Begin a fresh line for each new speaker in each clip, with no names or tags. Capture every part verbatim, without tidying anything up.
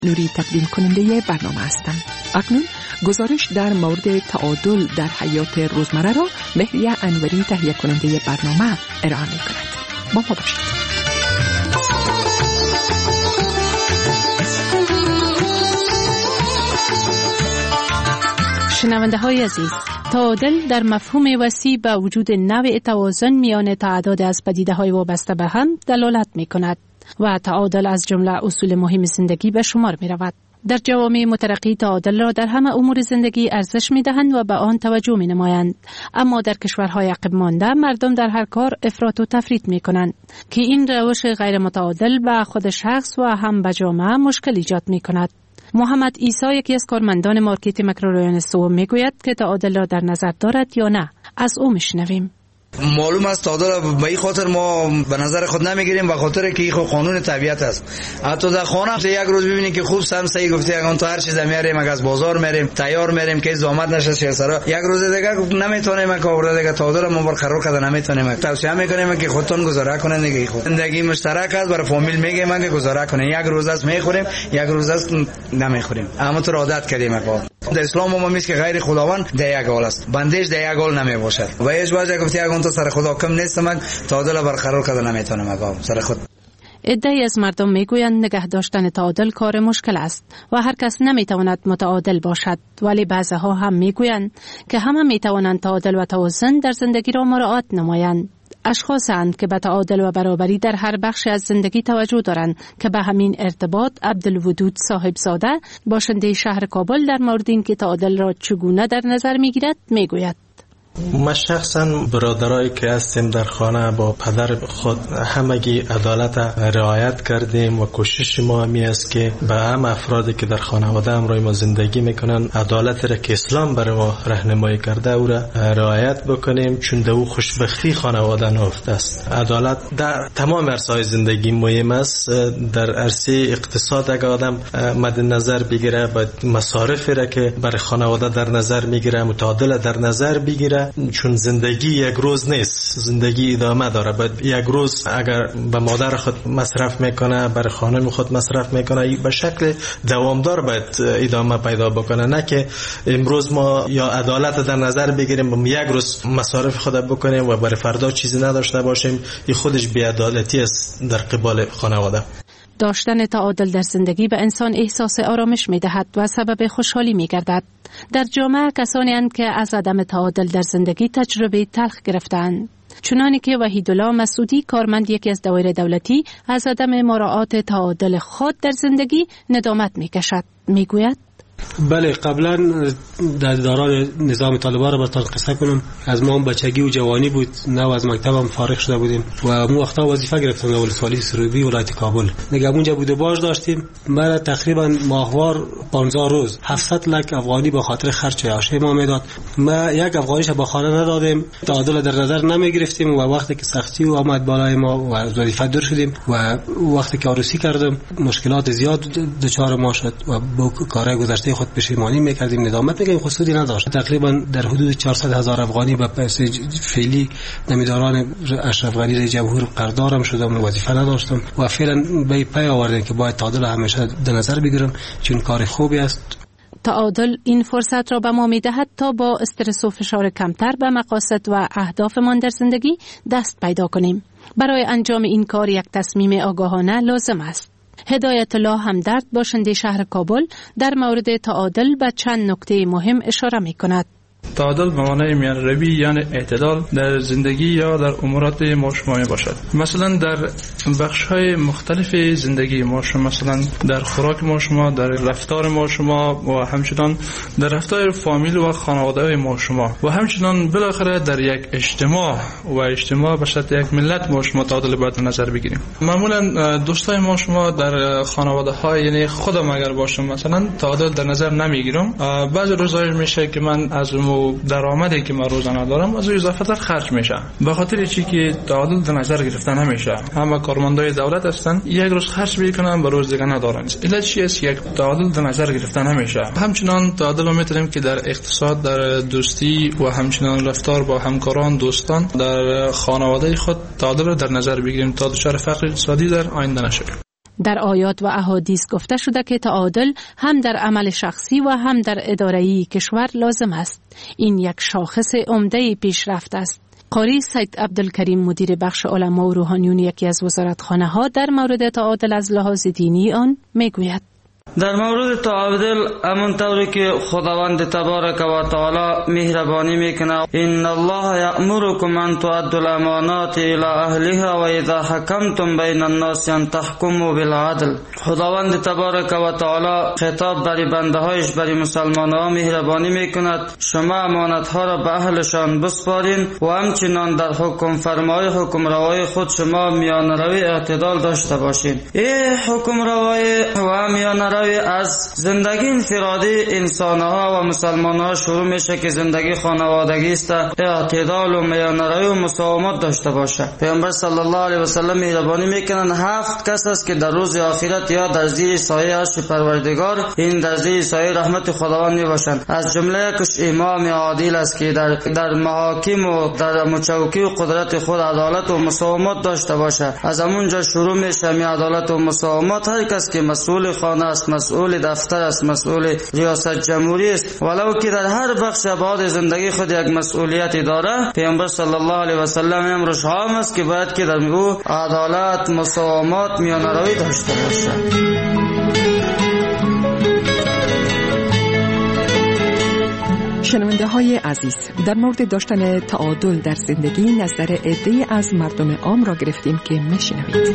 نوری تقدیم کننده برنامه هستم. اکنون گزارش در مورد تعادل در حیات روزمره را مهریه انوری تهیه کننده برنامه ارائه می کند. با ما باشید.
شنونده های عزیز، تعادل در مفهوم وسیع به وجود نوع توازن میان تعداد از پدیده های وابسته به هم دلالت می کند و تعادل از جمله اصول مهم زندگی به شمار می رود. در جوامع مترقی تعادل را در همه امور زندگی ارزش می دهند و به آن توجه می نمایند. اما در کشورهای عقب مانده مردم در هر کار افراط و تفریط می کنند که این روش غیر متعادل به خود شخص و هم به جامعه مشکل ایجاد می کند. محمد عیسی یکی از کارمندان مارکت مکرورایان سوم می گوید که تعادل را در نظر دارد یا نه. از او میشنویم.
معلوم است تعادل به این خاطر ما به نظر خود نمیگیریم، به خاطر که این قانون طبیعت است. حتی در خانه یک روز ببینید که خوب سم صحیح گفته اگه تو هر چیز میاریم، اگه از بازار میریم تیار میریم که زحمت نشه سر یک روز دیگه نمیتونیم که اورده دیگه تعادل ما برقرار کنه نمیتونیم. توصیه میکنیم که خودتون گزاره کنین دیگه. خود زندگی مشترک است، برای فامیل میگیم که گزاره کنین. یک روز است میخوریم، یک روز است نمیخوریم. اما تو عادت کردیم آقا. در اسلام ما میگه که غیر خداوند در یک حال است، بندش در یک حال نمیباشد. و هیچ وجه گفتی اگه تو سر خدا کم نیستم من تعادل برقرار کردن نمیتونم آقا سر خود.
عده‌ای از مردم میگویند نگه داشتن تعادل کار مشکل است و هر کس نمیتواند متعادل باشد، ولی بعضی‌ها هم میگویند که همه میتوانند تعادل و توازن در زندگی را مراعات نمایند. اشخاصند که به تعادل و برابری در هر بخش از زندگی توجه دارند که به همین ارتباط عبدالودود صاحبزاده باشنده شهر کابل در مورد اینکه تعادل را چگونه در نظر میگیرد میگوید.
ما شخصا برادرایی که هستیم در خانه با پدر خود همگی عدالت رعایت کردیم و کوشش ما همی است که به هم افرادی که در خانواده همراه ما زندگی میکنن عدالت را که اسلام برای ما راهنمایی کرده او را رعایت بکنیم، چون دو خوشبختی خانواده نهفته است. عدالت در تمام عرصه‌های زندگی مهم است. در عرصه اقتصاد اگر آدم مد نظر بگیره باید مصارف را که برای خانواده در نظر میگیره متعادل در نظر بگیره، چون زندگی یک روز نیست، زندگی ادامه داره. باید یک روز اگر به مادر خود مصرف میکنه برای خانم خود مصرف میکنه به شکل دوامدار باید ادامه پیدا بکنه، نه که امروز ما یا عدالت در نظر بگیریم یک روز مصارف خود بکنیم و برای فردا چیزی نداشته باشیم. این خودش بی‌عدالتی است در قبال خانواده.
داشتن تعادل در زندگی به انسان احساس آرامش می دهد و سبب خوشحالی می گردد. در جامعه کسانی اند که از عدم تعادل در زندگی تجربه تلخ گرفتند. چنانی که وحیدالله مسعودی کارمند یکی از دوائر دولتی از عدم مراعات تعادل خود در زندگی ندامت می کشد. می گوید
بله، قبلا در دوران نظام طالبان را براتون قصه کنم. از ما بچگی و جوانی بود، نه از مکتبم فارغ شده بودیم و مو وقتا وظیفه گرفتم در ولسوالی سروبی ولایت کابل. دیگه اونجا بود و باش داشتیم. ما تقریبا ماهوار پانزده روز هفتصد لک افغانی به خاطر خرج عاشه ما میداد. ما یک افغانیش به خانه ندادیم، تعادل در نظر نمی گرفتیم و وقتی که سختی و آمد بالای ما و وظیفه دور شدیم و وقتی که عروسی کردم مشکلات زیاد دچار ما شد و با کارهای گذشته خود پشیمانی میکردیم، ندامت میکنیم، خود سودی نداشت. تقریبا در حدود چهارصد هزار افغانی به پیسه فعلی نمیداران اشرف غنی رئیس جمهور قراردادم شدم و وظیفه نداشتم و فعلا به پی آوردیم که باید تعادل همیشه در نظر بگیرم چون کار خوبی است.
تعادل این فرصت را به ما میدهد تا با استرس و فشار کمتر به مقاصد و اهدافمان در زندگی دست پیدا کنیم. برای انجام این کار یک تصمیم آگاهانه لازم است. هدایت الله همدرد باشنده شهر کابل در مورد تعادل به چند نکته مهم اشاره می کند.
تعادل به معنای میان روی یعنی اعتدال در زندگی یا در امورات ما شما می باشد. مثلا در بخش های مختلف زندگی ما شما، مثلا در خوراک ما شما، در رفتار ما شما و همچنان در رفتار فامیل و خانواده ما شما و همچنان بالاخره در یک اجتماع و اجتماع به شکل یک ملت ما شما تعادل باید نظر بگیریم. معمولا دوستای ما شما در خانواده ها یعنی خودم اگر باشم مثلا تعادل در نظر نمیگیرم. بعضی روزا میشه که من از درآمدی که من روزانه دارم از اضافه تر خرج میشه، به خاطر چی که تعادل در نظر گرفته نمیشه. همه کارمندای دولت هستن یک روز خرج میکنن به روز دیگه ندارن. علت چی است؟ یک تعادل در نظر گرفته نمیشه. همچنان تعادل رو میتونیم که در اقتصاد، در دوستی و همچنان رفتار با همکاران، دوستان، در خانواده خود تعادل رو در نظر بگیریم تا دچار فقر اقتصادی در آینده نشیم.
در آیات و احادیث گفته شده که تعادل هم در عمل شخصی و هم در اداره کشور لازم است. این یک شاخص عمده پیشرفت است. قاری سید عبدالکریم مدیر بخش علما و روحانیون یکی از وزارتخانه‌ها در مورد تعادل از لحاظ دینی آن میگوید:
در مورد تعادل همون طوری که خداوند تبارک و تعالی مهربانی میکنه، ان الله یأمرکم ان تؤدوا الامانات الی اهلها و اذا حکمتم بین الناس ان تحکموا بالعدل. خداوند تبارک و تعالی خطاب برای بنده هایش، برای مسلمان‌ها مهربانی میکند شما امانت ها را به اهلشان بسپارین و همچنان در حکم فرمای حکم روای خود شما میان روی اعتدال داشته باشین. ای حکم روای و میان از زندگی انفرادی انسانها و مسلمانها شروع میشه که زندگی خانوادگی است، اعتدال و میانروی و مساومت داشته باشه. پیامبر صلی الله علیه و سلم مهربانی میکنن هفت کس است که در روز آخرت یا در زیر سایه عرش پروردگار، این در زیر سایه رحمت خداوند میباشند. از جمله کش امام عادل است که در در محاکم و در مچوکی و قدرت خود عدالت و مساومت داشته باشه. از همونجا شروع میشه می عدالت و مساومت. هر کس که مسئول خانه است، مسئول دفتر است، مسئول ریاست جمهوری است، ولو که در هر بخش ابعاد زندگی خود یک مسئولیتی داره، پیامبر صلی الله علیه و سلم امرش عام است که باید که در او عدالت، مساومت، میانروی داشته باشه.
شنونده های عزیز، در مورد داشتن تعادل در زندگی نظر عده‌ای از مردم عام را گرفتیم که میشنوید.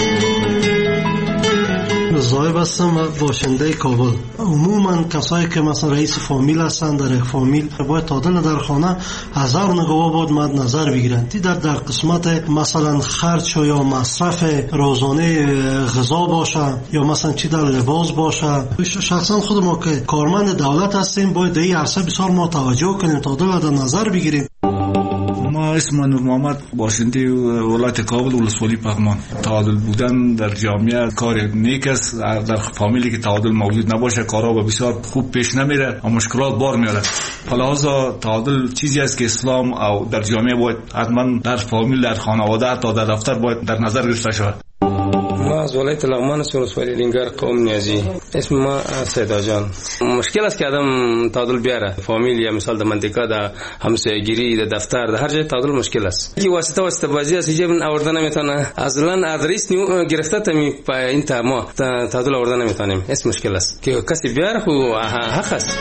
زایب هستم، باشنده کابل. عموما کسایی که مثلا رئیس فامیل هستن در یک فامیل باید تعادل در خانه از هر نگاه باید مد نظر بگیرن. در در قسمت مثلا خرج یا مصرف روزانه غذا باشه یا مثلا چی در لباس باشه. شخصا خود ما که کارمند دولت هستیم باید در این عرصه بسیار ما توجه کنیم، تعادل در نظر بگیریم.
ما اسم نور محمد، باشنده ولایت کابل، ولسوالی پغمان. تعادل بودن در جامعه کار نیک است. در فامیلی که تعادل موجود نباشه کارها به بسیار خوب پیش نمیره و مشکلات بار میاره. لذا تعادل چیزی است که اسلام او در جامعه باید حتما در فامیل، در خانواده، حتی در دفتر باید در نظر گرفته شود.
ما از ولایت لغمان ولسوالی لنگر قوم نیازی. اسم ما سیدا جان. مشکل است که آدم تعادل بیاره. فامیل یا مثال در منطقه، در همسایگیری، در دفتر، در هر جای تعادل مشکل است. کی واسطه واسطه بازی است که آوردن نمیتونه. اصلا ادریس نیو گرفته تمی این تا ما تعادل آوردن نمیتونیم. اسم مشکل است که کسی بیاره خو حق است.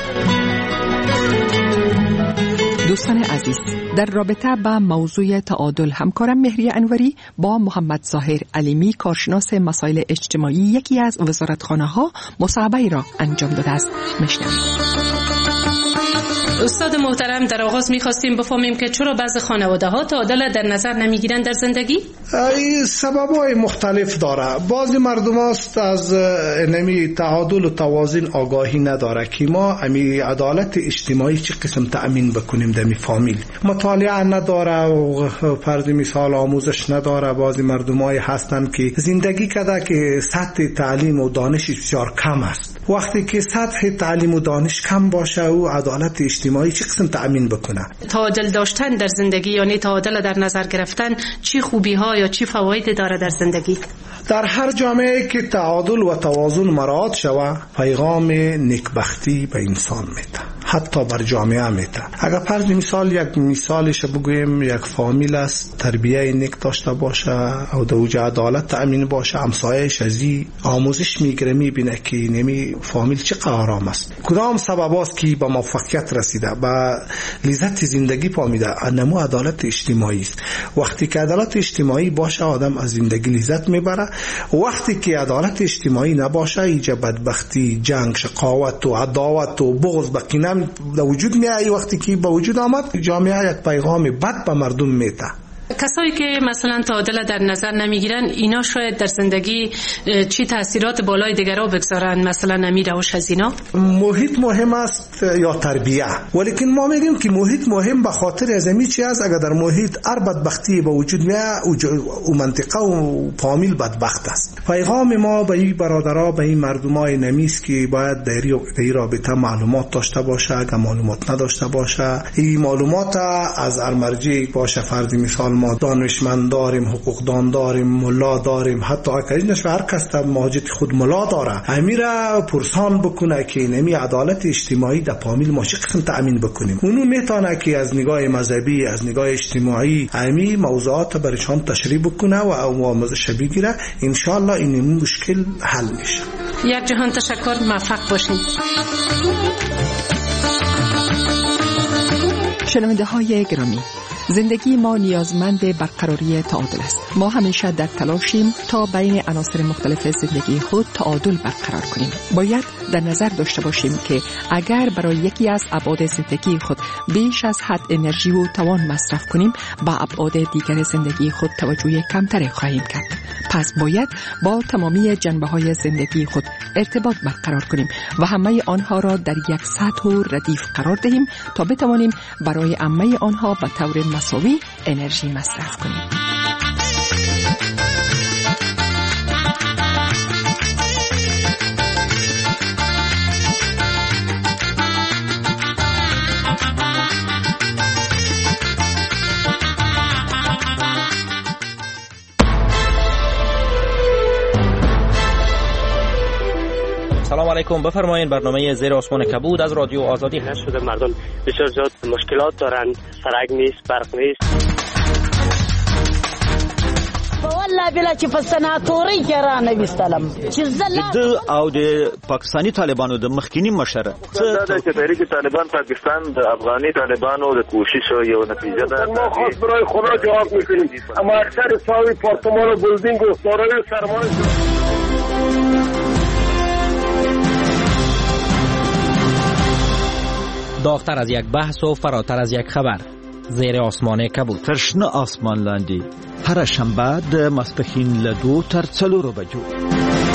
دوستان عزیز، در رابطه با موضوع تعادل همکارم مهریه انوری با محمد ظاهر علیمی کارشناس مسائل اجتماعی یکی از وزارتخانه‌ها مصاحبه را انجام داده است. میشنوید.
استاد محترم، در آغاز می‌خواستیم بفهمیم که چرا بعضی خانواده‌ها تعادل در نظر نمی‌گیرند در زندگی؟
این سبب‌های مختلف داره. بعضی مردم است از نمی تعادل و توازن آگاهی نداره که ما امی عدالت اجتماعی چه قسم تأمین بکنیم در می فامیل. مطالعه نداره و فرض مثال آموزش نداره. بعضی مردمای هستن که زندگی کرده که سطح تعلیم و دانش بسیار کم است. وقتی که سطح تعلیم و دانش کم باشه و عدالت اجتماعی چه قسم تأمین بکنه؟
تعادل داشتن در زندگی یعنی تعادل در نظر گرفتن چی خوبی ها یا چی فواید داره در زندگی؟
در هر جامعه که تعادل و توازن مراعات شوه، پیغام نیکبختی به انسان میده، حتی بر جامعه میده. اگر فرض مثال یک مثالش بگویم، یک فامیل است تربیه نیک داشته باشه او در اوج عدالت تأمین باشه، همسایه‌اش از این آموزش میگیره، میبینه که نمی فامیل چقدر آرام است، کدام سبب است که به موفقیت رسیده، به لذت زندگی پامیده. انمو عدالت اجتماعی است. وقتی که عدالت اجتماعی باشه آدم از زندگی لذت میبره. وقتی که عدالت اجتماعی نباشه ایجاد بدبختی، جنگ، شقاوت و عداوت و بغض به کینه در وجود میاد. وقتی که به وجود آمد جامعه یک پیغام بد به مردم میده.
کسایی که مثلا تعادل در نظر نمیگیرن اینا شاید در زندگی چی تاثیرات بالای دیگرها بگذارن، مثلا نمی روش از اینا؟
محیط مهم است یا تربیه، ولیکن ما میگیم که محیط مهم به خاطر از این چی است. اگر در محیط هر بدبختی به وجود میاد او منطقه و فامیل بدبخت است. پیغام ما به این برادرها، به این مردمای نمیست که باید در این رابطه معلومات داشته باشه. اگر معلومات نداشته باشه این معلومات از هر مرجع باشه، فرض مثال ما دانشمند داریم، حقوقدان داریم، ملا داریم، حتی اکریجنش هر کس در ماجد خود ملا داره، امیره پرسان بکنه که نمی عدالت اجتماعی در فامیل ما چه قسم تأمین بکنیم. اونو میتونه که از نگاه مذهبی، از نگاه اجتماعی امی موضوعات برشان تشریح بکنه و اوامرش بگیره. ان شاء الله این مشکل حل میشه.
یک جهان تشکر، موفق باشید.
شنونده های گرامی، زندگی ما نیازمند برقراری تعادل است. ما همیشه در تلاشیم تا بین عناصر مختلف زندگی خود تعادل برقرار کنیم. باید در نظر داشته باشیم که اگر برای یکی از ابعاد زندگی خود بیش از حد انرژی و توان مصرف کنیم، با ابعاد دیگر زندگی خود توجه کمتری خواهیم کرد. پس باید با تمامی جنبه‌های زندگی خود ارتباط برقرار کنیم و همه آنها را در یک سطح و ردیف قرار دهیم تا بتوانیم برای همه آنها به طور مساوی انرژی مصرف کنیم.
سلام علیکم، بفرمایید. برنامه زیر آسمان کبود از رادیو آزادی هست.
شده مردم بسیار زیاد مشکلات دارند، سرک نیست، برق نیست.
والله بلا چې په سناتوري کې را نه وستلم چې زله
د او د پاکستاني طالبانو د مخکینی مشر
څه د تحریک طالبان پاکستان د افغاني طالبانو د کوشش یو نتیجه ده.
ما خاص برای خدا جواب میکنیم، اما اکثر ساوی پارتمان و بلدینگ و دارای سرمایه
داغتر از یک بحث و فراتر از یک خبر، زیر آسمان کبود.
ترشنه آسمان لاندی هر شنبه د ماسپښین له دوه تر څلورو بجو.